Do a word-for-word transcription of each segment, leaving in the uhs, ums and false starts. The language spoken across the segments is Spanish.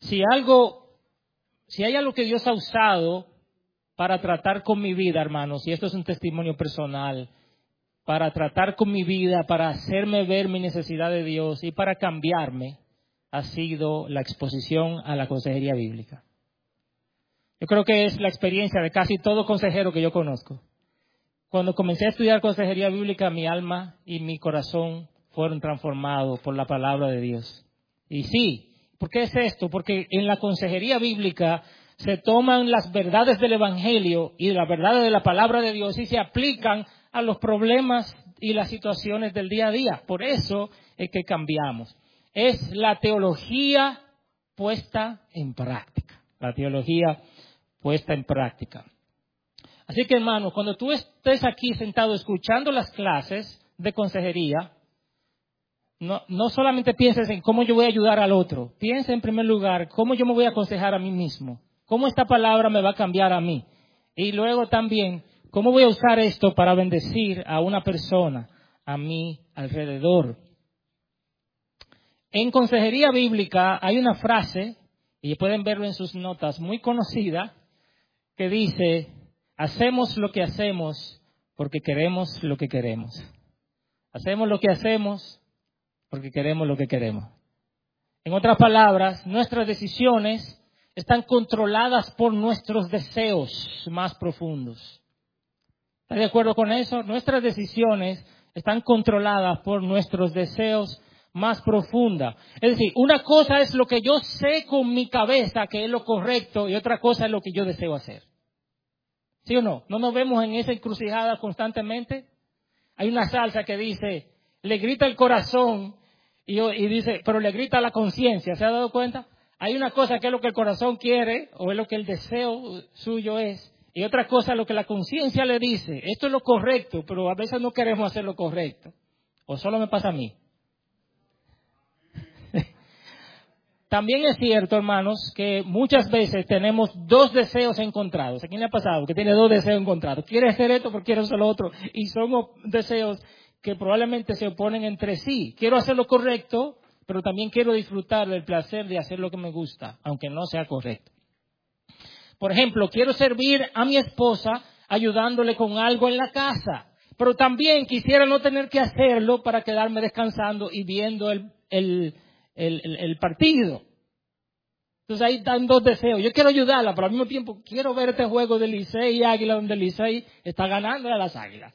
si algo, si hay algo que Dios ha usado para tratar con mi vida, hermanos, y esto es un testimonio personal, para tratar con mi vida, para hacerme ver mi necesidad de Dios y para cambiarme, ha sido la exposición a la consejería bíblica. Yo creo que es la experiencia de casi todo consejero que yo conozco. Cuando comencé a estudiar consejería bíblica, mi alma y mi corazón fueron transformados por la palabra de Dios. Y sí, ¿por qué es esto? Porque en la consejería bíblica se toman las verdades del Evangelio y las verdades de la palabra de Dios y se aplican a los problemas y las situaciones del día a día. Por eso es que cambiamos. Es la teología puesta en práctica. La teología puesta en práctica. Así que, hermanos, cuando tú estés aquí sentado escuchando las clases de consejería, no, no solamente pienses en cómo yo voy a ayudar al otro. Piensa en primer lugar cómo yo me voy a aconsejar a mí mismo. Cómo esta palabra me va a cambiar a mí. Y luego también, cómo voy a usar esto para bendecir a una persona a mi alrededor. En consejería bíblica hay una frase, y pueden verlo en sus notas, muy conocida, que dice: hacemos lo que hacemos porque queremos lo que queremos. Hacemos lo que hacemos porque queremos lo que queremos. En otras palabras, nuestras decisiones están controladas por nuestros deseos más profundos. ¿Está de acuerdo con eso? Nuestras decisiones están controladas por nuestros deseos más profundos. Es decir, una cosa es lo que yo sé con mi cabeza que es lo correcto y otra cosa es lo que yo deseo hacer. ¿Sí o no? ¿No nos vemos en esa encrucijada constantemente? Hay una salsa que dice, le grita el corazón y, y dice, pero le grita la conciencia. ¿Se ha dado cuenta? Hay una cosa que es lo que el corazón quiere o es lo que el deseo suyo es. Y otra cosa es lo que la conciencia le dice. Esto es lo correcto, pero a veces no queremos hacer lo correcto. ¿O solo me pasa a mí? También es cierto, hermanos, que muchas veces tenemos dos deseos encontrados. ¿A quién le ha pasado que tiene dos deseos encontrados? Quiere hacer esto porque quiere hacer lo otro. Y son deseos que probablemente se oponen entre sí. Quiero hacer lo correcto, pero también quiero disfrutar del placer de hacer lo que me gusta, aunque no sea correcto. Por ejemplo, quiero servir a mi esposa ayudándole con algo en la casa, pero también quisiera no tener que hacerlo para quedarme descansando y viendo el, el, el, el, el partido. Entonces ahí están dos deseos. Yo quiero ayudarla, pero al mismo tiempo quiero ver este juego de Licey y Águila donde Licey está ganando a las Águilas.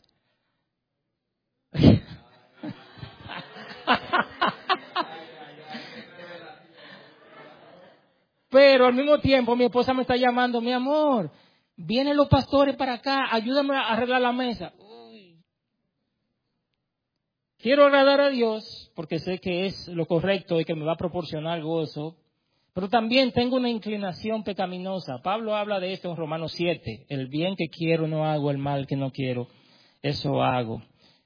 Pero al mismo tiempo mi esposa me está llamando, mi amor, vienen los pastores para acá, ayúdame a arreglar la mesa. Uy. Quiero agradar a Dios porque sé que es lo correcto y que me va a proporcionar gozo, pero también tengo una inclinación pecaminosa. Pablo habla de esto en Romanos siete, el bien que quiero no hago, el mal que no quiero, eso hago.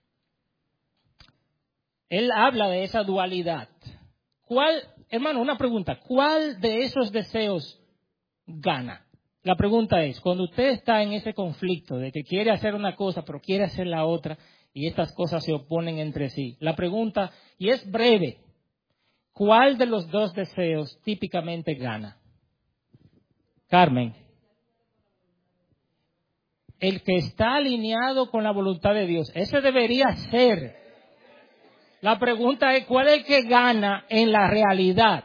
Él habla de esa dualidad. ¿Cuál, hermano, una pregunta, cuál de esos deseos gana? La pregunta es, cuando usted está en ese conflicto de que quiere hacer una cosa pero quiere hacer la otra y estas cosas se oponen entre sí, la pregunta, y es breve, ¿cuál de los dos deseos típicamente gana? Carmen. El que está alineado con la voluntad de Dios, ese debería ser. La pregunta es, ¿cuál es el que gana en la realidad?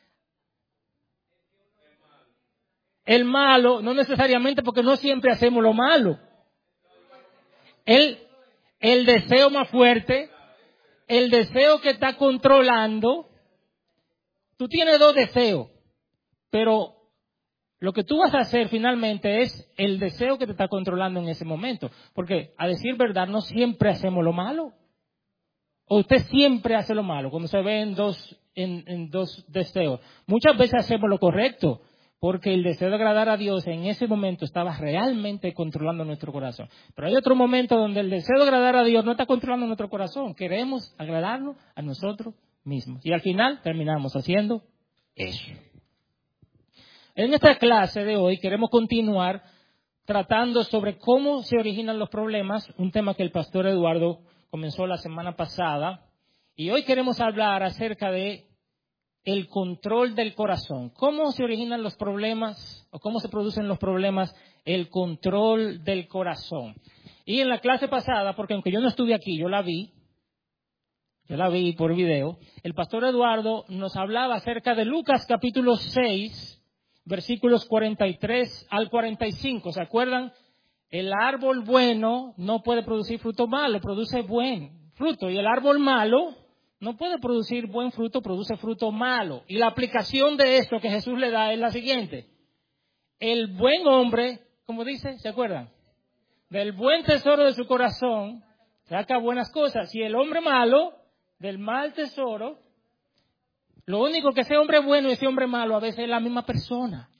El malo, no necesariamente, porque no siempre hacemos lo malo. El, el deseo más fuerte, el deseo que está controlando. Tú tienes dos deseos, pero lo que tú vas a hacer finalmente es el deseo que te está controlando en ese momento. Porque, a decir verdad, no siempre hacemos lo malo. O usted siempre hace lo malo, cuando se ve en dos, en, en dos deseos. Muchas veces hacemos lo correcto, porque el deseo de agradar a Dios en ese momento estaba realmente controlando nuestro corazón. Pero hay otro momento donde el deseo de agradar a Dios no está controlando nuestro corazón. Queremos agradarnos a nosotros mismos. Y al final terminamos haciendo eso. En esta clase de hoy queremos continuar tratando sobre cómo se originan los problemas, un tema que el pastor Eduardo comenzó la semana pasada, y hoy queremos hablar acerca de el control del corazón. ¿Cómo se originan los problemas o cómo se producen los problemas? El control del corazón. Y en la clase pasada, porque aunque yo no estuve aquí, yo la vi, yo la vi por video, el pastor Eduardo nos hablaba acerca de Lucas capítulo seis, versículos cuarenta y tres al cuarenta y cinco. ¿Se acuerdan? El árbol bueno no puede producir fruto malo, produce buen fruto. Y el árbol malo no puede producir buen fruto, produce fruto malo. Y la aplicación de esto que Jesús le da es la siguiente. El buen hombre, como dice, ¿se acuerdan? Del buen tesoro de su corazón saca buenas cosas. Y el hombre malo, del mal tesoro, lo único que ese hombre bueno y ese hombre malo a veces es la misma persona.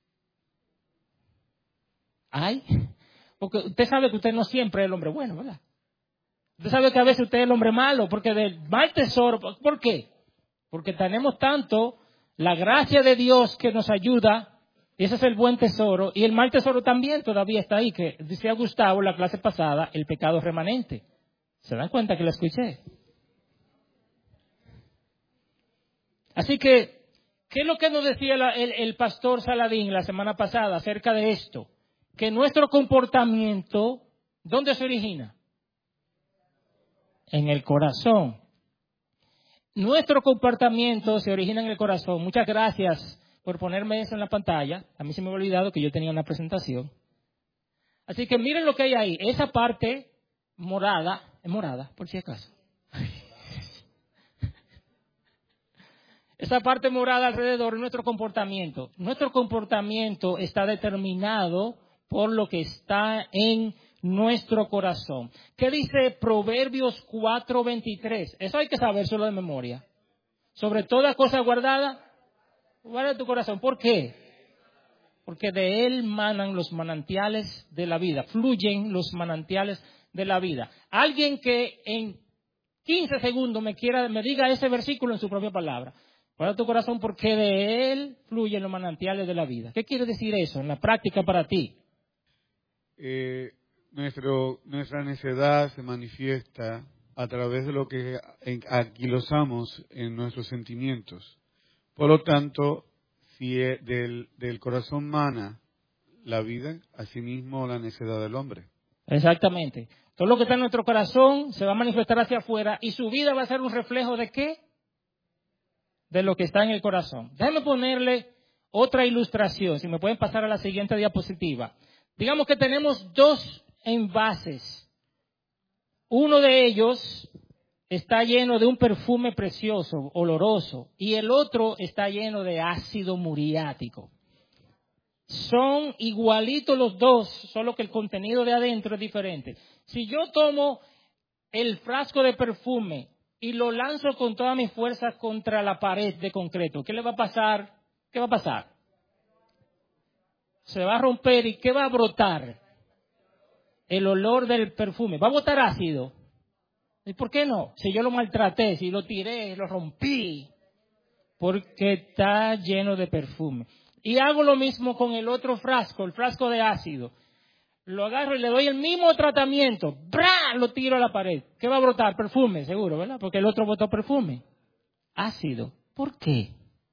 Ay, porque usted sabe que usted no siempre es el hombre bueno, ¿verdad? Usted sabe que a veces usted es el hombre malo, porque del mal tesoro, ¿por qué? Porque tenemos tanto la gracia de Dios que nos ayuda, y ese es el buen tesoro, y el mal tesoro también todavía está ahí, que decía Gustavo en la clase pasada, el pecado remanente. ¿Se dan cuenta que lo escuché? Así que, ¿qué es lo que nos decía la, el, el pastor Saladín la semana pasada acerca de esto? Que nuestro comportamiento, ¿dónde se origina? En el corazón. Nuestro comportamiento se origina en el corazón. Muchas gracias por ponerme eso en la pantalla. A mí se me había olvidado que yo tenía una presentación. Así que miren lo que hay ahí. Esa parte morada, es morada, por si acaso. Esa parte morada alrededor de nuestro comportamiento. Nuestro comportamiento está determinado por lo que está en nuestro corazón. ¿Qué dice Proverbios cuatro veintitrés? Eso hay que sabérselo de memoria. Sobre toda cosa guardada, guarda tu corazón. ¿Por qué? Porque de él manan los manantiales de la vida. Fluyen los manantiales de la vida. Alguien que en quince segundos me quiera, me diga ese versículo en su propia palabra. Guarda tu corazón porque de él fluyen los manantiales de la vida. ¿Qué quiere decir eso en la práctica para ti? Eh, nuestro, nuestra necedad se manifiesta a través de lo que anquilosamos en nuestros sentimientos. Por lo tanto, si del, del corazón mana la vida, asimismo la necedad del hombre. Exactamente. Todo lo que está en nuestro corazón se va a manifestar hacia afuera y su vida va a ser un reflejo de ¿qué? De lo que está en el corazón. Déjenme ponerle otra ilustración, si me pueden pasar a la siguiente diapositiva. Digamos que tenemos dos envases. Uno de ellos está lleno de un perfume precioso, oloroso, y el otro está lleno de ácido muriático. Son igualitos los dos, solo que el contenido de adentro es diferente. Si yo tomo el frasco de perfume y lo lanzo con toda mi fuerza contra la pared de concreto, ¿qué le va a pasar? ¿Qué va a pasar? Se va a romper y ¿qué va a brotar? El olor del perfume. ¿Va a botar ácido? ¿Y por qué no? Si yo lo maltraté, si lo tiré, lo rompí, porque está lleno de perfume. Y hago lo mismo con el otro frasco, el frasco de ácido. Lo agarro y le doy el mismo tratamiento. ¡Bra! Lo tiro a la pared. ¿Qué va a brotar? Perfume, seguro, ¿verdad? Porque el otro botó perfume. Ácido. ¿Por qué?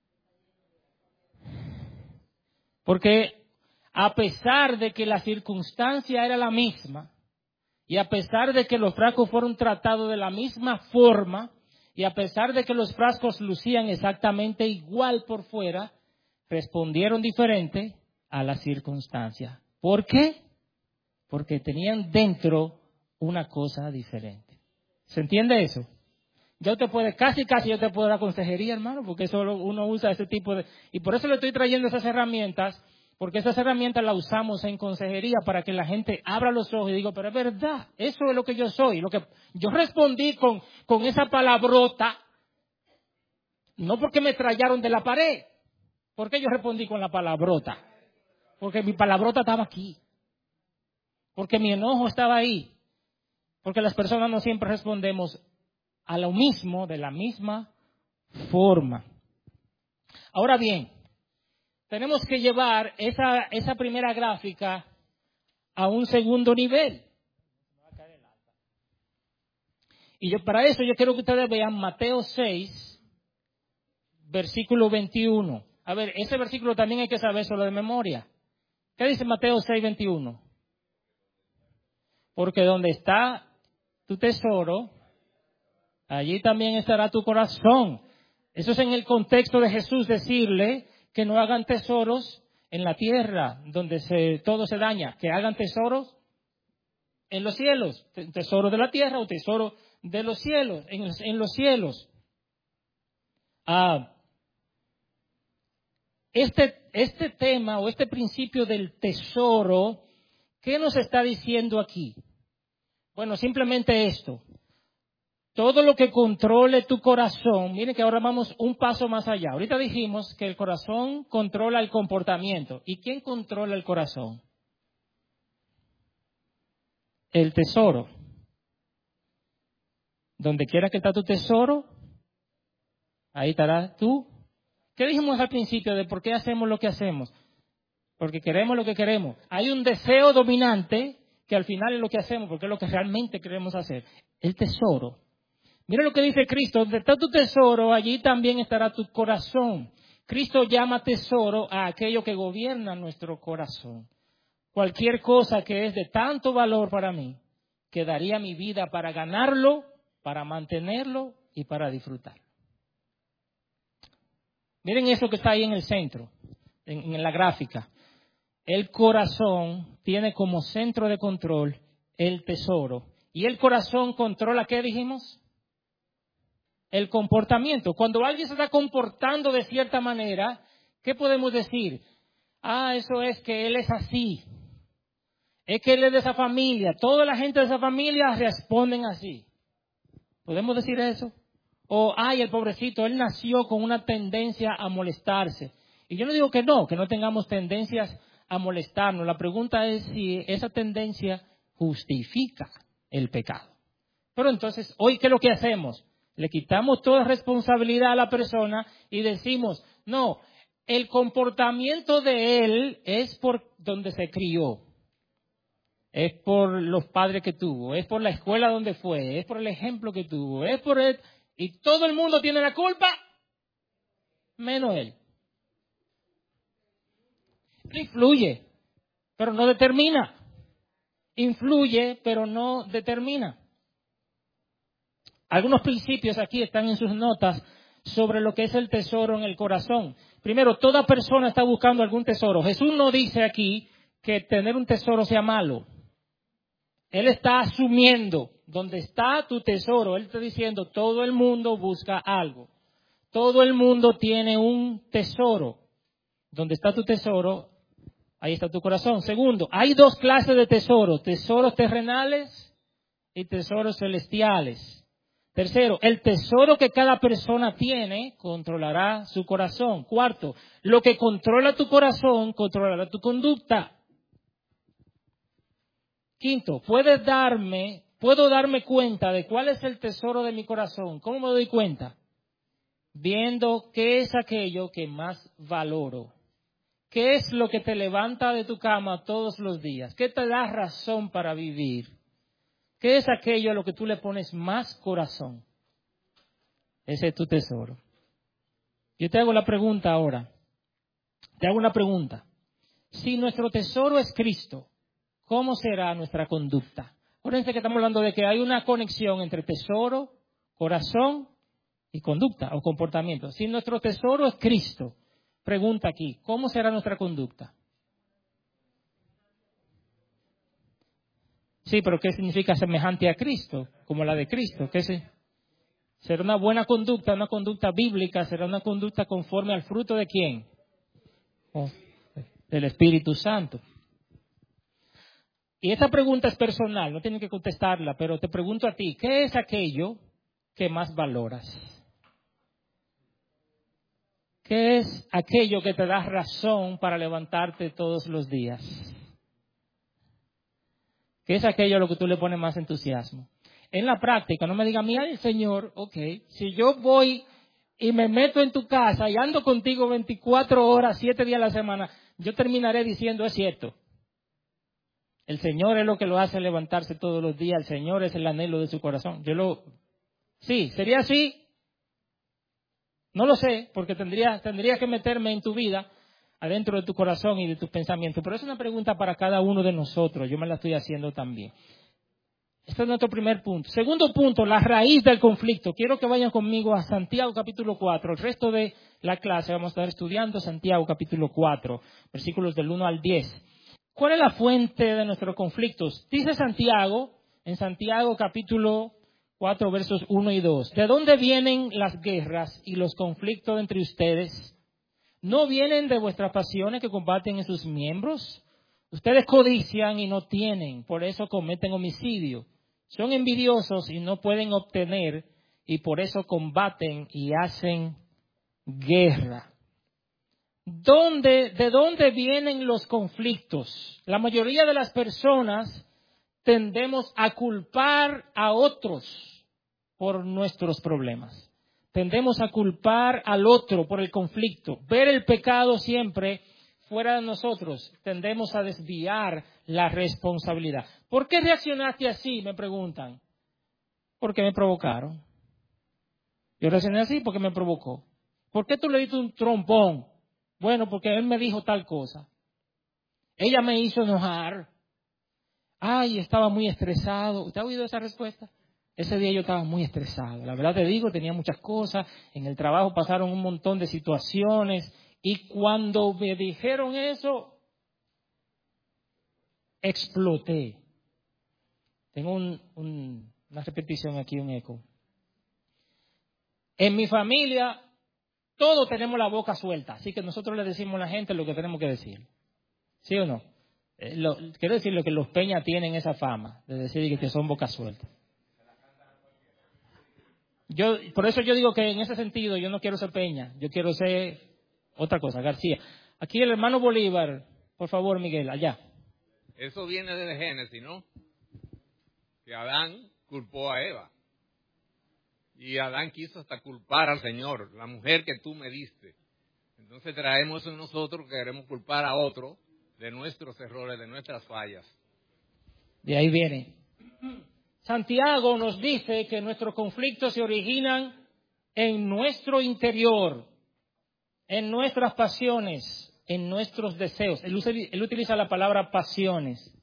Porque a pesar de que la circunstancia era la misma, y a pesar de que los frascos fueron tratados de la misma forma, y a pesar de que los frascos lucían exactamente igual por fuera, respondieron diferente a la circunstancia. ¿Por qué? Porque tenían dentro una cosa diferente. ¿Se entiende eso? Ya usted puede, casi casi yo te puedo dar consejería, hermano, porque solo uno usa ese tipo de... Y por eso le estoy trayendo esas herramientas, porque esas herramientas las usamos en consejería para que la gente abra los ojos y diga, pero es verdad, eso es lo que yo soy. Lo que yo respondí con, con esa palabrota, no porque me trallaron de la pared. ¿Por qué yo respondí con la palabrota? Porque mi palabrota estaba aquí. Porque mi enojo estaba ahí. Porque las personas no siempre respondemos a lo mismo, de la misma forma. Ahora bien, tenemos que llevar esa, esa primera gráfica a un segundo nivel. Y yo, para eso yo quiero que ustedes vean Mateo seis, versículo veintiuno. A ver, ese versículo también hay que saber solo de memoria. ¿Qué dice Mateo seis, veintiuno? Porque donde está tu tesoro, allí también estará tu corazón. Eso es en el contexto de Jesús decirle que no hagan tesoros en la tierra, donde se, todo se daña, que hagan tesoros en los cielos, tesoro de la tierra o tesoro de los cielos, en, en los cielos. Ah, este, este tema o este principio del tesoro, ¿qué nos está diciendo aquí? Bueno, simplemente esto. Todo lo que controle tu corazón, miren que ahora vamos un paso más allá. Ahorita dijimos que el corazón controla el comportamiento. ¿Y quién controla el corazón? El tesoro. Donde quiera que está tu tesoro, ahí estarás tú. ¿Qué dijimos al principio de por qué hacemos lo que hacemos? Porque queremos lo que queremos. Hay un deseo dominante que al final es lo que hacemos, porque es lo que realmente queremos hacer. El tesoro. Mira lo que dice Cristo, donde está tu tesoro, allí también estará tu corazón. Cristo llama tesoro a aquello que gobierna nuestro corazón. Cualquier cosa que es de tanto valor para mí, que daría mi vida para ganarlo, para mantenerlo y para disfrutar. Miren eso que está ahí en el centro, en, en la gráfica. El corazón tiene como centro de control el tesoro. ¿Y el corazón controla qué dijimos? El comportamiento. Cuando alguien se está comportando de cierta manera, ¿qué podemos decir? Ah, eso es que él es así. Es que él es de esa familia. Toda la gente de esa familia responden así. ¿Podemos decir eso? O, ay, el pobrecito, él nació con una tendencia a molestarse. Y yo no digo que no, que no tengamos tendencias a molestarnos. La pregunta es si esa tendencia justifica el pecado. Pero entonces, hoy, ¿qué es lo que hacemos? Le quitamos toda responsabilidad a la persona y decimos, no, el comportamiento de él es por donde se crió, es por los padres que tuvo, es por la escuela donde fue, es por el ejemplo que tuvo, es por él, y todo el mundo tiene la culpa, menos él. Influye, pero no determina. Influye, pero no determina. Algunos principios aquí están en sus notas sobre lo que es el tesoro en el corazón. Primero, toda persona está buscando algún tesoro. Jesús no dice aquí que tener un tesoro sea malo. Él está asumiendo donde está tu tesoro. Él está diciendo, todo el mundo busca algo. Todo el mundo tiene un tesoro. Donde está tu tesoro, ahí está tu corazón. Segundo, hay dos clases de tesoros. Tesoros terrenales y tesoros celestiales. Tercero, el tesoro que cada persona tiene controlará su corazón. Cuarto, lo que controla tu corazón controlará tu conducta. Quinto, puedes darme, puedo darme cuenta de cuál es el tesoro de mi corazón. ¿Cómo me doy cuenta? Viendo qué es aquello que más valoro. ¿Qué es lo que te levanta de tu cama todos los días? ¿Qué te da razón para vivir? ¿Qué es aquello a lo que tú le pones más corazón? Ese es tu tesoro. Yo te hago la pregunta ahora. Te hago una pregunta. Si nuestro tesoro es Cristo, ¿cómo será nuestra conducta? Acuérdense que estamos hablando de que hay una conexión entre tesoro, corazón y conducta o comportamiento. Si nuestro tesoro es Cristo, pregunta aquí, ¿cómo será nuestra conducta? Sí, pero ¿qué significa semejante a Cristo? Como la de Cristo. ¿Qué es? Será una buena conducta, una conducta bíblica, será una conducta conforme al fruto de ¿quién? Oh, del Espíritu Santo. Y esta pregunta es personal, no tienen que contestarla, pero te pregunto a ti, ¿qué es aquello que más valoras? ¿Qué es aquello que te da razón para levantarte todos los días? ¿Qué es aquello a lo que tú le pones más entusiasmo? En la práctica, no me diga, mira el Señor, ok, si yo voy y me meto en tu casa y ando contigo veinticuatro horas, siete días a la semana, yo terminaré diciendo, es cierto. El Señor es lo que lo hace levantarse todos los días, el Señor es el anhelo de su corazón. Yo lo, sí, sería así. No lo sé, porque tendría, tendría que meterme en tu vida, adentro de tu corazón y de tus pensamientos. Pero es una pregunta para cada uno de nosotros. Yo me la estoy haciendo también. Este es nuestro primer punto. Segundo punto, la raíz del conflicto. Quiero que vayan conmigo a Santiago capítulo cuatro. El resto de la clase vamos a estar estudiando Santiago capítulo cuatro, versículos del uno al diez. ¿Cuál es la fuente de nuestros conflictos? Dice Santiago, en Santiago capítulo cuatro, versos uno y dos. ¿De dónde vienen las guerras y los conflictos entre ustedes? ¿No vienen de vuestras pasiones que combaten en sus miembros? Ustedes codician y no tienen, por eso cometen homicidio. Son envidiosos y no pueden obtener, y por eso combaten y hacen guerra. ¿Dónde, ¿De dónde vienen los conflictos? La mayoría de las personas tendemos a culpar a otros por nuestros problemas. Tendemos a culpar al otro por el conflicto. Ver el pecado siempre fuera de nosotros. Tendemos a desviar la responsabilidad. ¿Por qué reaccionaste así? Me preguntan. Porque me provocaron. Yo reaccioné así porque me provocó. ¿Por qué tú le diste un trompón? Bueno, porque él me dijo tal cosa. Ella me hizo enojar. Ay, estaba muy estresado. ¿Usted ha oído esa respuesta? Ese día yo estaba muy estresado. La verdad te digo, tenía muchas cosas. En el trabajo pasaron un montón de situaciones. Y cuando me dijeron eso, exploté. Tengo un, un, una repetición aquí, un eco. En mi familia, todos tenemos la boca suelta. Así que nosotros le decimos a la gente lo que tenemos que decir. ¿Sí o no? Eh, lo, quiero decir lo que los Peña tienen esa fama de decir que son boca suelta. Yo, por eso yo digo que en ese sentido yo no quiero ser Peña, yo quiero ser otra cosa, García. Aquí el hermano Bolívar, por favor, Miguel, allá. Eso viene desde Génesis, ¿no? Que Adán culpó a Eva. Y Adán quiso hasta culpar al Señor, la mujer que tú me diste. Entonces traemos en nosotros que queremos culpar a otro de nuestros errores, de nuestras fallas. De ahí viene. Santiago nos dice que nuestros conflictos se originan en nuestro interior, en nuestras pasiones, en nuestros deseos. Él, usa, él utiliza la palabra pasiones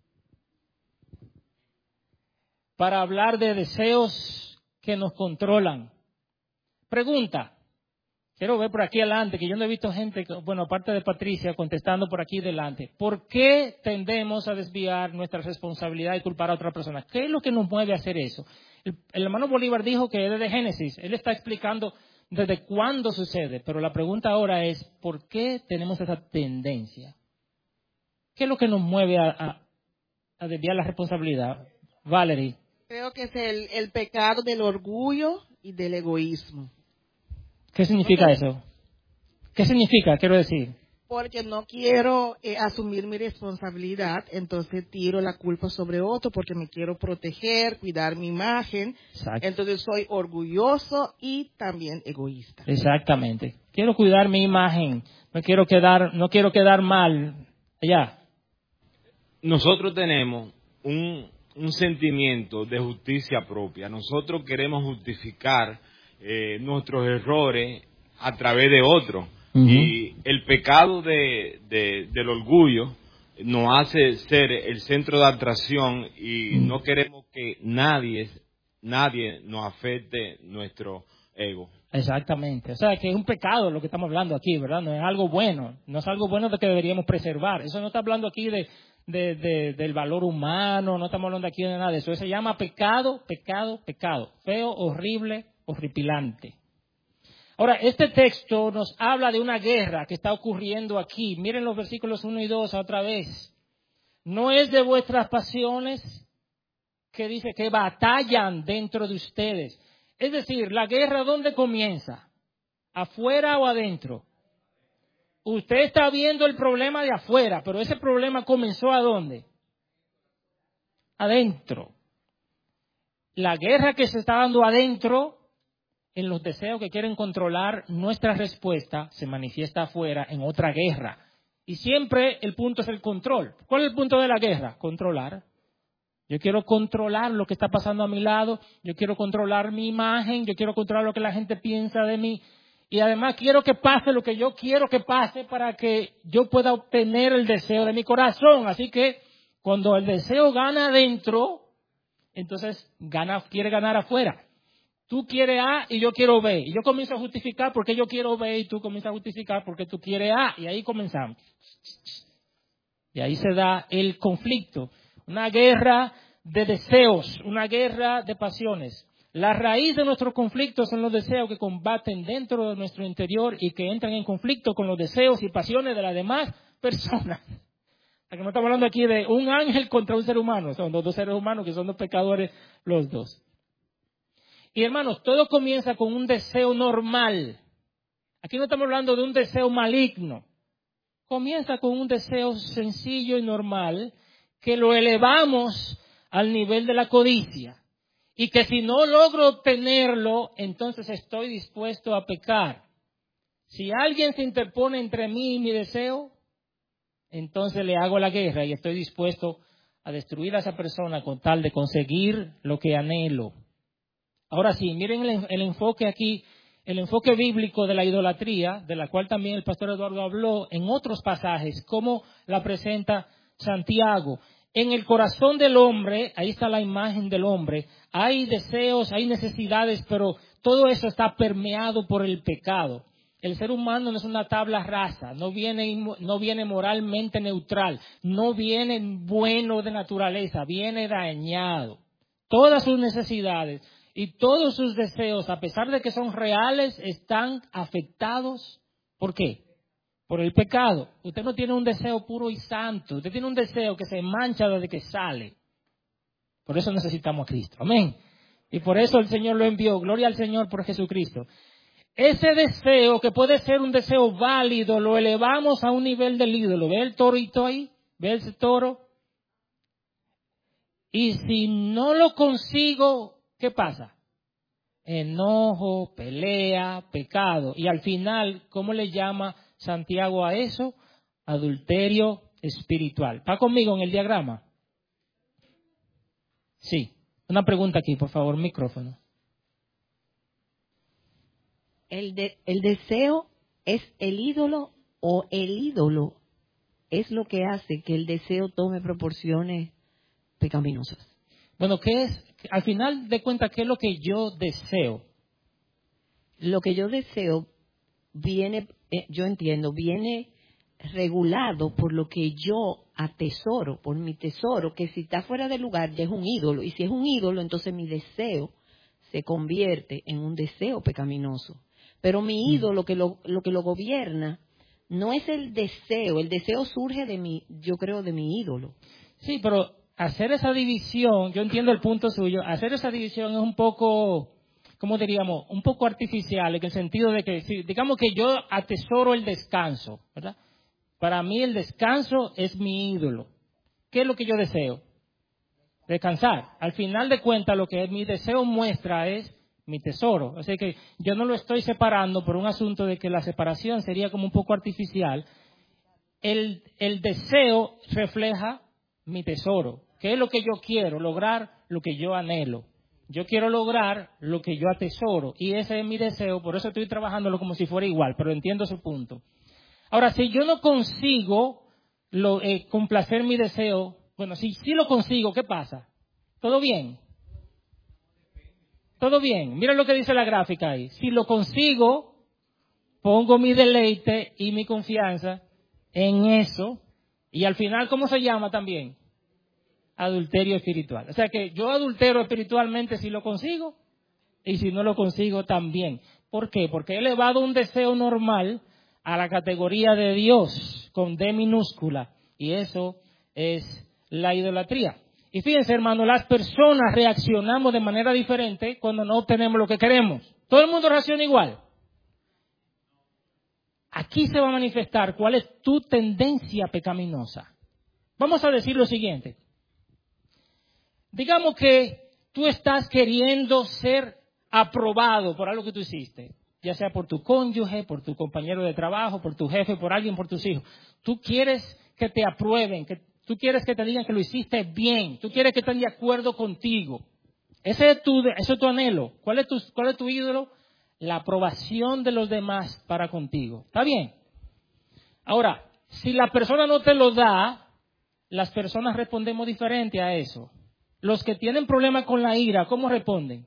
para hablar de deseos que nos controlan. Pregunta. Quiero ver por aquí adelante, que yo no he visto gente, bueno, aparte de Patricia, contestando por aquí delante. ¿Por qué tendemos a desviar nuestra responsabilidad y culpar a otra persona? ¿Qué es lo que nos mueve a hacer eso? El, el hermano Bolívar dijo que es desde Génesis. Él está explicando desde cuándo sucede. Pero la pregunta ahora es, ¿por qué tenemos esa tendencia? ¿Qué es lo que nos mueve a, a, a desviar la responsabilidad? Valerie. Creo que es el, el pecado del orgullo y del egoísmo. ¿Qué significa eso? ¿Qué significa, quiero decir? Porque no quiero eh, asumir mi responsabilidad, entonces tiro la culpa sobre otro porque me quiero proteger, cuidar mi imagen. Exacto. Entonces soy orgulloso y también egoísta. Exactamente. Quiero cuidar mi imagen, no quiero quedar, no quiero quedar mal. Allá. Nosotros tenemos un, un sentimiento de justicia propia. Nosotros queremos justificar Eh, nuestros errores a través de otros. Uh-huh. Y el pecado de, de, del orgullo nos hace ser el centro de atracción y uh-huh. no queremos que nadie, nadie nos afecte nuestro ego. Exactamente. O sea, que es un pecado lo que estamos hablando aquí, ¿verdad? No es algo bueno. No es algo bueno de que deberíamos preservar. Eso no está hablando aquí de, de, de, del valor humano, no estamos hablando aquí de nada de eso. Eso se llama pecado, pecado, pecado. Feo, horrible, horripilante. Ahora, este texto nos habla de una guerra que está ocurriendo aquí. Miren los versículos uno y dos otra vez. No es de vuestras pasiones que dice que batallan dentro de ustedes. Es decir, la guerra, ¿dónde comienza? ¿Afuera o adentro? Usted está viendo el problema de afuera, pero ese problema comenzó ¿a dónde? Adentro. La guerra que se está dando adentro, en los deseos que quieren controlar nuestra respuesta, se manifiesta afuera en otra guerra. Y siempre el punto es el control. ¿Cuál es el punto de la guerra? Controlar. Yo quiero controlar lo que está pasando a mi lado, yo quiero controlar mi imagen, yo quiero controlar lo que la gente piensa de mí. Y además quiero que pase lo que yo quiero que pase para que yo pueda obtener el deseo de mi corazón. Así que cuando el deseo gana adentro, entonces gana, quiere ganar afuera. Tú quieres A y yo quiero B. Y yo comienzo a justificar porque yo quiero B y tú comienzas a justificar porque tú quieres A. Y ahí comenzamos. Y ahí se da el conflicto. Una guerra de deseos, una guerra de pasiones. La raíz de nuestros conflictos son los deseos que combaten dentro de nuestro interior y que entran en conflicto con los deseos y pasiones de las demás personas. Que no estamos hablando aquí de un ángel contra un ser humano. Son los dos seres humanos que son dos pecadores los dos. Y hermanos, todo comienza con un deseo normal. Aquí no estamos hablando de un deseo maligno. Comienza con un deseo sencillo y normal que lo elevamos al nivel de la codicia. Y que si no logro obtenerlo, entonces estoy dispuesto a pecar. Si alguien se interpone entre mí y mi deseo, entonces le hago la guerra y estoy dispuesto a destruir a esa persona con tal de conseguir lo que anhelo. Ahora sí, miren el, el enfoque aquí, el enfoque bíblico de la idolatría, de la cual también el pastor Eduardo habló en otros pasajes, cómo la presenta Santiago. En el corazón del hombre, ahí está la imagen del hombre, hay deseos, hay necesidades, pero todo eso está permeado por el pecado. El ser humano no es una tabla rasa, no viene, no viene moralmente neutral, no viene bueno de naturaleza, viene dañado. Todas sus necesidades y todos sus deseos, a pesar de que son reales, están afectados. ¿Por qué? Por el pecado. Usted no tiene un deseo puro y santo, usted tiene un deseo que se mancha desde que sale. Por eso necesitamos a Cristo. Amén. Y por eso el Señor lo envió. Gloria al Señor por Jesucristo. Ese deseo, que puede ser un deseo válido, lo elevamos a un nivel del ídolo. ¿Ve el torito ahí? ¿Ve ese toro? Y si no lo consigo, ¿qué pasa? Enojo, pelea, pecado. Y al final, ¿cómo le llama Santiago a eso? Adulterio espiritual. ¿Va conmigo en el diagrama? Sí. Una pregunta aquí, por favor, micrófono. El, de, ¿El deseo es el ídolo o el ídolo es lo que hace que el deseo tome proporciones pecaminosas? Bueno, ¿qué es? Al final de cuentas, ¿qué es lo que yo deseo? Lo que yo deseo viene, eh, yo entiendo, viene regulado por lo que yo atesoro, por mi tesoro, que si está fuera de lugar ya es un ídolo. Y si es un ídolo, entonces mi deseo se convierte en un deseo pecaminoso. Pero mi ídolo, que lo, lo que lo gobierna, no es el deseo. El deseo surge de mi, yo creo, de mi ídolo. Sí, pero hacer esa división, yo entiendo el punto suyo, hacer esa división es un poco, ¿cómo diríamos? Un poco artificial, en el sentido de que, si, digamos que yo atesoro el descanso, ¿verdad? Para mí el descanso es mi ídolo. ¿Qué es lo que yo deseo? Descansar. Al final de cuentas, lo que mi deseo muestra es mi tesoro. Así que yo no lo estoy separando por un asunto de que la separación sería como un poco artificial. El, el deseo refleja mi tesoro. ¿Qué es lo que yo quiero? Lograr lo que yo anhelo. Yo quiero lograr lo que yo atesoro. Y ese es mi deseo, por eso estoy trabajándolo como si fuera igual, pero entiendo su punto. Ahora, si yo no consigo lo, eh, complacer mi deseo, bueno, si sí lo consigo, ¿qué pasa? ¿Todo bien? Todo bien. Mira lo que dice la gráfica ahí. Si lo consigo, pongo mi deleite y mi confianza en eso. Y al final, ¿cómo se llama también? Adulterio espiritual. O sea que yo adultero espiritualmente si lo consigo y si no lo consigo también. ¿Por qué? Porque he elevado un deseo normal a la categoría de Dios con D minúscula. Y eso es la idolatría. Y fíjense, hermano, las personas reaccionamos de manera diferente cuando no obtenemos lo que queremos. ¿Todo el mundo reacciona igual? Aquí se va a manifestar cuál es tu tendencia pecaminosa. Vamos a decir lo siguiente. Digamos que tú estás queriendo ser aprobado por algo que tú hiciste, ya sea por tu cónyuge, por tu compañero de trabajo, por tu jefe, por alguien, por tus hijos. Tú quieres que te aprueben, que tú quieres que te digan que lo hiciste bien, tú quieres que estén de acuerdo contigo. Ese es tu, ese es tu anhelo. ¿Cuál es tu, cuál es tu ídolo? la aprobación de los demás para contigo. ¿Está bien? Ahora, si la persona no te lo da, las personas respondemos diferente a eso. Los que tienen problemas con la ira, ¿cómo responden?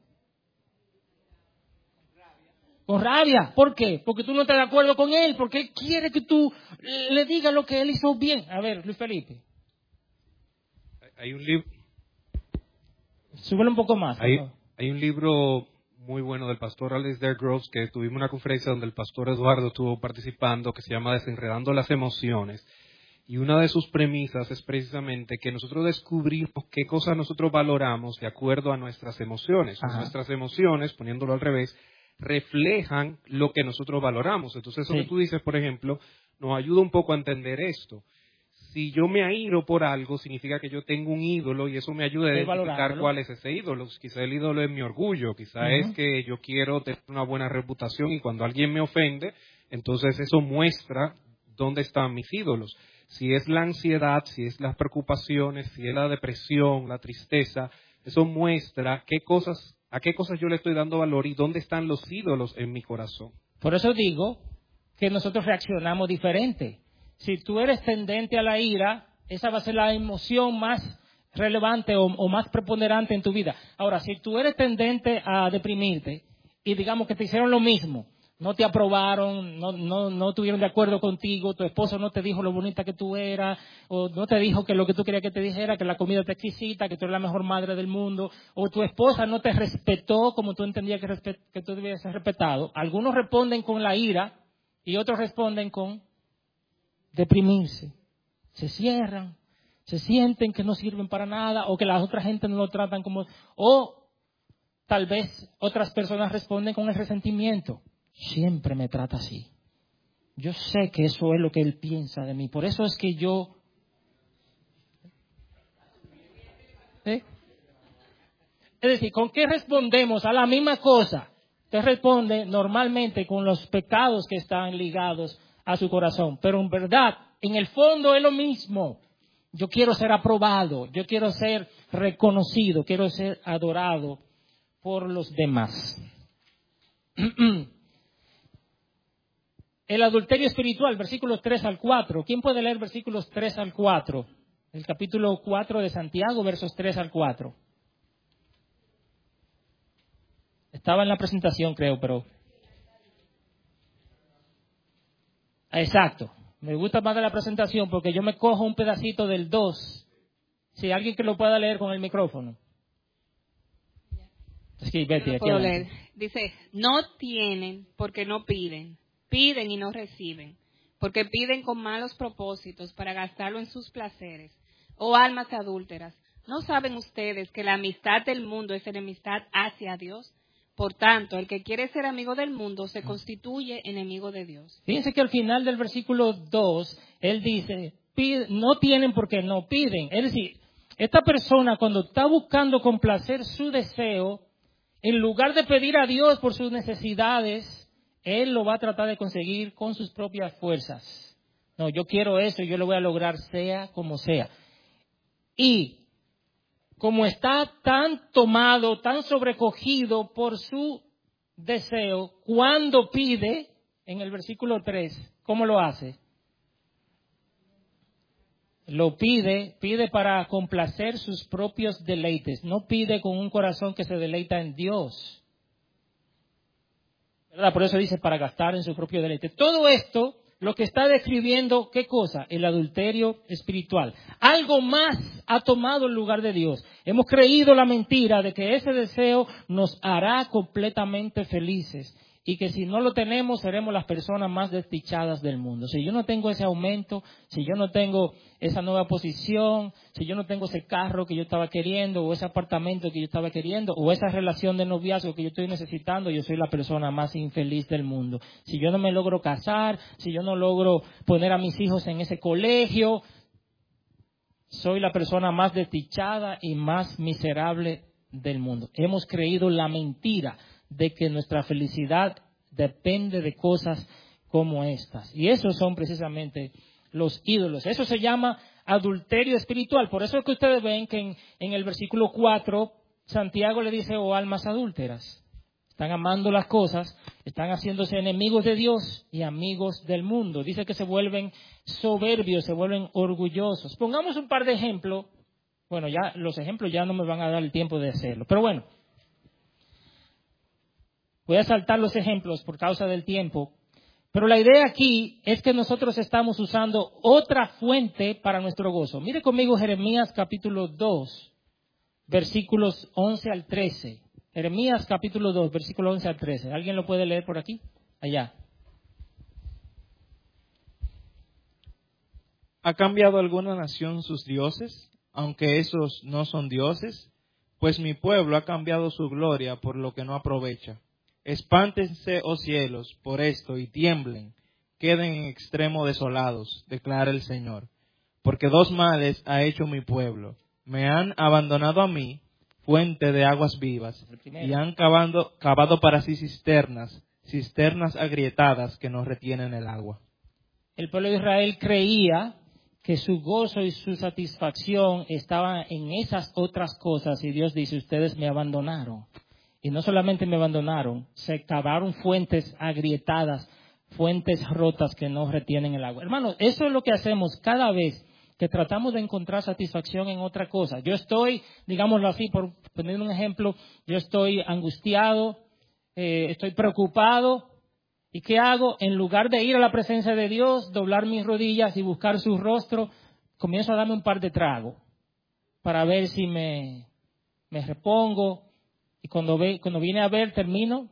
Con rabia. ¿Por qué? Porque tú no estás de acuerdo con él, porque él quiere que tú le digas lo que él hizo bien. A ver, Luis Felipe. Hay un libro. Súbelo un poco más. Hay, hay un libro muy bueno del pastor Alasdair Groves, que tuvimos una conferencia donde el pastor Eduardo estuvo participando, que se llama Desenredando las Emociones. Y una de sus premisas es precisamente que nosotros descubrimos qué cosas nosotros valoramos de acuerdo a nuestras emociones. Pues nuestras emociones, poniéndolo al revés, reflejan lo que nosotros valoramos. Entonces, eso sí. que tú dices, por ejemplo, nos ayuda un poco a entender esto. Si yo me airo por algo, significa que yo tengo un ídolo y eso me ayuda a identificar cuál es ese ídolo. Quizá el ídolo es mi orgullo, quizá uh-huh. es que yo quiero tener una buena reputación y cuando alguien me ofende, entonces eso muestra dónde están mis ídolos. Si es la ansiedad, si es las preocupaciones, si es la depresión, la tristeza, eso muestra qué cosas, a qué cosas yo le estoy dando valor y dónde están los ídolos en mi corazón. Por eso digo que nosotros reaccionamos diferente. Si tú eres tendente a la ira, esa va a ser la emoción más relevante o, o más preponderante en tu vida. Ahora, si tú eres tendente a deprimirte y digamos que te hicieron lo mismo, no te aprobaron, no, no, no estuvieron de acuerdo contigo, tu esposo no te dijo lo bonita que tú eras, o no te dijo que lo que tú querías que te dijera, que la comida está exquisita, que tú eres la mejor madre del mundo, o tu esposa no te respetó como tú entendías que, respet- que tú debías ser respetado. Algunos responden con la ira y otros responden con deprimirse. Se cierran, se sienten que no sirven para nada, o que la otra gente no lo tratan como... O tal vez otras personas responden con el resentimiento. Siempre me trata así. Yo sé que eso es lo que él piensa de mí. Por eso es que yo... ¿Eh? Es decir, ¿con qué respondemos a la misma cosa? Usted responde normalmente con los pecados que están ligados a su corazón. Pero en verdad, en el fondo es lo mismo. Yo quiero ser aprobado, yo quiero ser reconocido, quiero ser adorado por los demás. El adulterio espiritual, versículos tres al cuatro. ¿Quién puede leer versículos tres al cuatro? El capítulo cuatro de Santiago, versos tres al cuatro. Estaba en la presentación, creo, pero... Exacto. Me gusta más de la presentación porque yo me cojo un pedacito del dos. Si alguien que lo pueda leer con el micrófono. Sí, Betty, no puedo leer. Dice, no tienen porque no piden. Piden y no reciben, porque piden con malos propósitos para gastarlo en sus placeres. Oh almas adúlteras, ¿no saben ustedes que la amistad del mundo es enemistad hacia Dios? Por tanto, el que quiere ser amigo del mundo se constituye enemigo de Dios. Fíjense que al final del versículo dos, él dice, no tienen porque no piden. Es decir, esta persona cuando está buscando complacer su deseo, en lugar de pedir a Dios por sus necesidades, él lo va a tratar de conseguir con sus propias fuerzas. No, yo quiero eso y yo lo voy a lograr sea como sea. Y como está tan tomado, tan sobrecogido por su deseo, cuando pide, en el versículo tres, ¿cómo lo hace? Lo pide, pide para complacer sus propios deleites. No pide con un corazón que se deleita en Dios. ¿Verdad? Por eso dice para gastar en su propio deleite. Todo esto, lo que está describiendo, ¿qué cosa? El adulterio espiritual. Algo más ha tomado el lugar de Dios. Hemos creído la mentira de que ese deseo nos hará completamente felices y que si no lo tenemos seremos las personas más desdichadas del mundo. Si yo no tengo ese aumento, si yo no tengo esa nueva posición, si yo no tengo ese carro que yo estaba queriendo o ese apartamento que yo estaba queriendo o esa relación de noviazgo que yo estoy necesitando, yo soy la persona más infeliz del mundo. Si yo no me logro casar, si yo no logro poner a mis hijos en ese colegio, soy la persona más desdichada y más miserable del mundo. Hemos creído la mentira de que nuestra felicidad depende de cosas como estas. Y esos son precisamente los ídolos. Eso se llama adulterio espiritual. Por eso es que ustedes ven que en, en el versículo cuatro, Santiago le dice, oh almas adúlteras. están amando las cosas, están haciéndose enemigos de Dios y amigos del mundo. Dice que se vuelven soberbios, se vuelven orgullosos. Pongamos un par de ejemplos. Bueno, ya los ejemplos ya no me van a dar el tiempo de hacerlo. Pero bueno, voy a saltar los ejemplos por causa del tiempo. Pero la idea aquí es que nosotros estamos usando otra fuente para nuestro gozo. Mire conmigo Jeremías capítulo dos, versículos once al trece. Jeremías capítulo dos, versículo once al trece. ¿Alguien lo puede leer por aquí? Allá. ¿Ha cambiado alguna nación sus dioses, aunque esos no son dioses? Pues mi pueblo ha cambiado su gloria por lo que no aprovecha. Espántense, oh cielos, por esto y tiemblen, queden en extremo desolados, declara el Señor. Porque dos males ha hecho mi pueblo. Me han abandonado a mí, fuente de aguas vivas, y han cavado, cavado para sí cisternas, cisternas agrietadas que no retienen el agua. El pueblo de Israel creía que su gozo y su satisfacción estaban en esas otras cosas, y Dios dice, ustedes me abandonaron. Y no solamente me abandonaron, se cavaron fuentes agrietadas, fuentes rotas que no retienen el agua. Hermanos, eso es lo que hacemos cada vez que tratamos de encontrar satisfacción en otra cosa. Yo estoy, digámoslo así, por poner un ejemplo, yo estoy angustiado, eh, estoy preocupado. ¿Y qué hago? En lugar de ir a la presencia de Dios, doblar mis rodillas y buscar su rostro, comienzo a darme un par de tragos para ver si me, me repongo. Y cuando, ve, cuando viene a ver, termino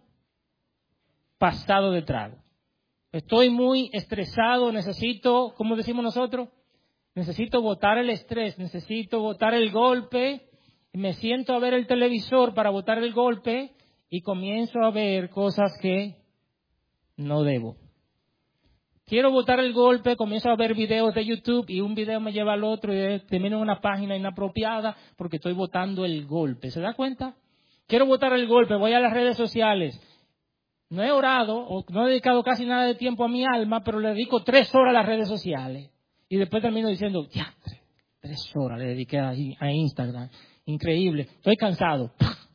pasado de trago. Estoy muy estresado, necesito, ¿cómo decimos nosotros? Necesito botar el estrés, necesito botar el golpe. Me siento a ver el televisor para botar el golpe y comienzo a ver cosas que no debo. Quiero botar el golpe, comienzo a ver videos de YouTube y un video me lleva al otro y termino en una página inapropiada porque estoy botando el golpe. ¿Se da cuenta? Quiero botar el golpe, voy a las redes sociales. No he orado o no he dedicado casi nada de tiempo a mi alma, pero le dedico tres horas a las redes sociales. Y después termino diciendo, ya, tres, tres horas le dediqué a, a Instagram. Increíble, estoy cansado.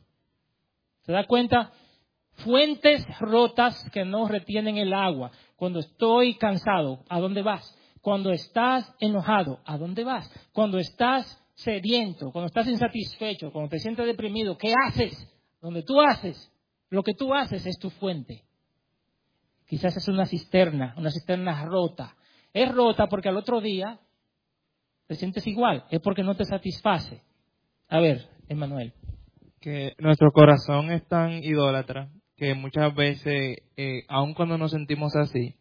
¿Se da cuenta? Fuentes rotas que no retienen el agua. Cuando estoy cansado, ¿a dónde vas? Cuando estás enojado, ¿a dónde vas? Cuando estás sediento, cuando estás insatisfecho, cuando te sientes deprimido, ¿qué haces? Donde tú haces, lo que tú haces es tu fuente. Quizás es una cisterna, una cisterna rota. Es rota porque al otro día te sientes igual, es porque no te satisface. A ver, Emmanuel. Que nuestro corazón es tan idólatra que muchas veces, eh, aun cuando nos sentimos así,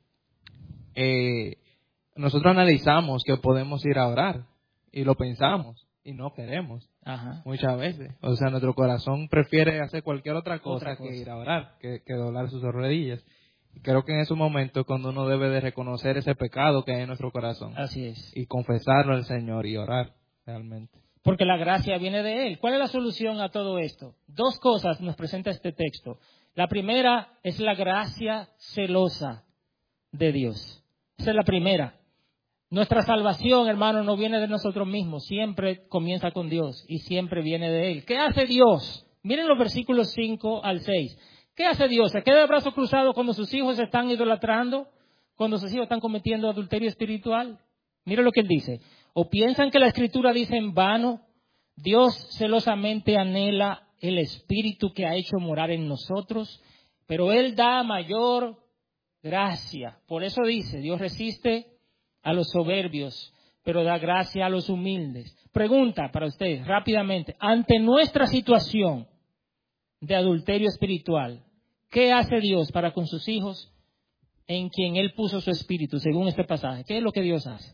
eh, nosotros analizamos que podemos ir a orar y lo pensamos y no queremos. Ajá. Muchas veces. O sea, nuestro corazón prefiere hacer cualquier otra cosa, otra cosa. que ir a orar, que, que doblar sus rodillas. Y creo que en esos momentos cuando uno debe de reconocer ese pecado que hay en nuestro corazón. Así es. Y confesarlo al Señor y orar realmente. Porque la gracia viene de Él. ¿Cuál es la solución a todo esto? Dos cosas nos presenta este texto. La primera es la gracia celosa de Dios. Esa es la primera. Nuestra salvación, hermano, no viene de nosotros mismos. Siempre comienza con Dios y siempre viene de Él. ¿Qué hace Dios? Miren los versículos cinco al seis. ¿Qué hace Dios? ¿Se queda de brazos cruzados cuando sus hijos se están idolatrando? ¿Cuando sus hijos están cometiendo adulterio espiritual? Miren lo que Él dice. ¿O piensan que la Escritura dice en vano? Dios celosamente anhela el Espíritu que ha hecho morar en nosotros, pero Él da mayor gracia. Por eso dice, Dios resiste a los soberbios, pero da gracia a los humildes. Pregunta para ustedes rápidamente, ante nuestra situación de adulterio espiritual, ¿qué hace Dios para con sus hijos en quien Él puso su Espíritu, según este pasaje? ¿Qué es lo que Dios hace?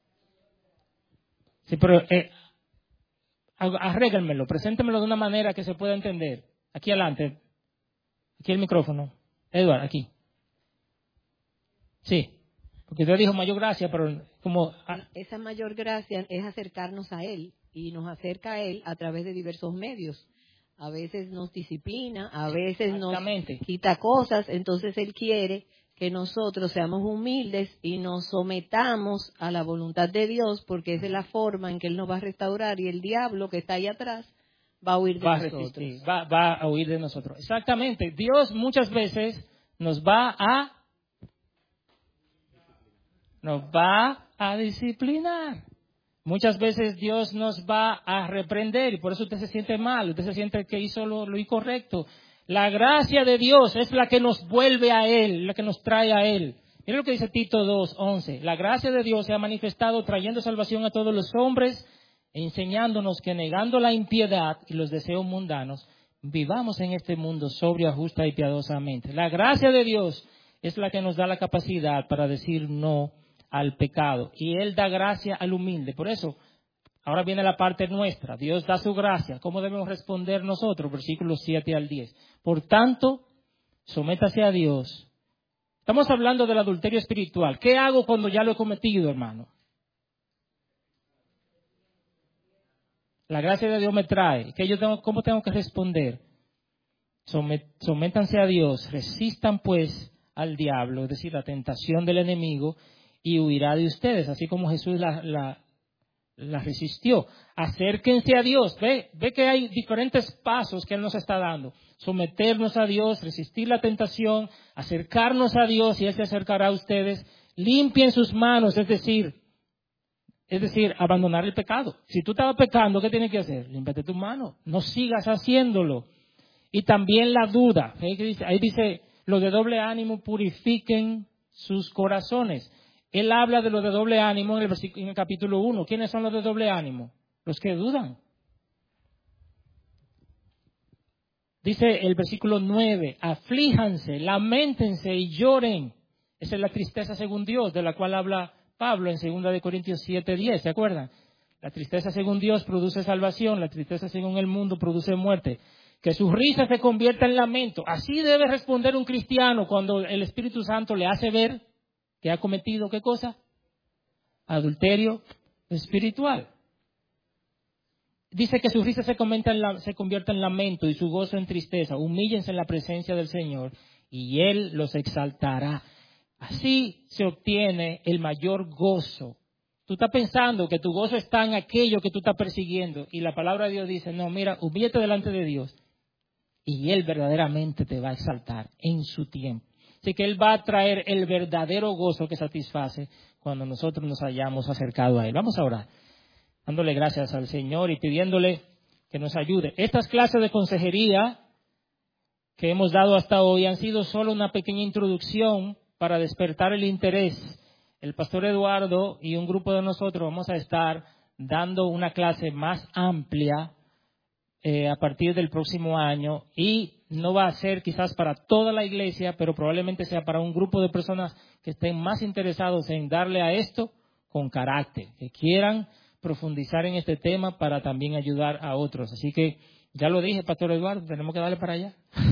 Sí, pero eh, arréglenmelo, preséntemelo de una manera que se pueda entender. Aquí adelante, aquí el micrófono. Edward, aquí. Sí. Porque Dios dijo mayor gracia, pero como... Esa mayor gracia es acercarnos a Él, y nos acerca a Él a través de diversos medios. A veces nos disciplina, a veces nos quita cosas, entonces Él quiere que nosotros seamos humildes y nos sometamos a la voluntad de Dios, porque esa es la forma en que Él nos va a restaurar, y el diablo que está ahí atrás va a huir de va a nosotros. resistir, va, va a huir de nosotros. Exactamente. Dios muchas veces nos va a nos va a disciplinar. Muchas veces Dios nos va a reprender y por eso usted se siente mal, usted se siente que hizo lo, lo incorrecto. La gracia de Dios es la que nos vuelve a Él, la que nos trae a Él. Mira lo que dice Tito dos once. La gracia de Dios se ha manifestado trayendo salvación a todos los hombres, enseñándonos que negando la impiedad y los deseos mundanos, vivamos en este mundo sobria, justa y piadosamente. La gracia de Dios es la que nos da la capacidad para decir no al pecado. Y Él da gracia al humilde. Por eso, ahora viene la parte nuestra. Dios da su gracia. ¿Cómo debemos responder nosotros? Versículos siete al diez. Por tanto, sométase a Dios. Estamos hablando del adulterio espiritual. ¿Qué hago cuando ya lo he cometido, hermano? La gracia de Dios me trae. ¿Qué yo tengo, ¿Cómo tengo que responder? Sométanse a Dios. Resistan pues al diablo, es decir, la tentación del enemigo, y huirá de ustedes, así como Jesús la, la, la resistió. Acérquense a Dios. Ve, ve que hay diferentes pasos que Él nos está dando. Someternos a Dios, resistir la tentación, acercarnos a Dios y Él se acercará a ustedes. Limpien sus manos, es decir, es decir, abandonar el pecado. Si tú estabas pecando, ¿qué tienes que hacer? Límpiate tus manos, no sigas haciéndolo. Y también la duda. Ahí dice, los de doble ánimo purifiquen sus corazones. Él habla de los de doble ánimo en el, versículo, en el capítulo uno. ¿Quiénes son los de doble ánimo? Los que dudan. Dice el versículo nueve, aflíjanse, lamentense y lloren. Esa es la tristeza según Dios, de la cual habla Pablo en segunda de Corintios siete diez, ¿se acuerdan? La tristeza según Dios produce salvación, la tristeza según el mundo produce muerte. Que su risa se convierta en lamento. Así debe responder un cristiano cuando el Espíritu Santo le hace ver que ha cometido, ¿qué cosa? Adulterio espiritual. Dice que su risa se, en se convierta en lamento y su gozo en tristeza. Humíllense en la presencia del Señor y Él los exaltará. Así se obtiene el mayor gozo. Tú estás pensando que tu gozo está en aquello que tú estás persiguiendo y la palabra de Dios dice, no, mira, humíllate delante de Dios y Él verdaderamente te va a exaltar en su tiempo. Así que Él va a traer el verdadero gozo que satisface cuando nosotros nos hayamos acercado a Él. Vamos a orar, dándole gracias al Señor y pidiéndole que nos ayude. Estas clases de consejería que hemos dado hasta hoy han sido solo una pequeña introducción para despertar el interés. El pastor Eduardo y un grupo de nosotros vamos a estar dando una clase más amplia eh, a partir del próximo año y no va a ser quizás para toda la iglesia, pero probablemente sea para un grupo de personas que estén más interesados en darle a esto con carácter, que quieran profundizar en este tema para también ayudar a otros. Así que ya lo dije, pastor Eduardo, tenemos que darle para allá.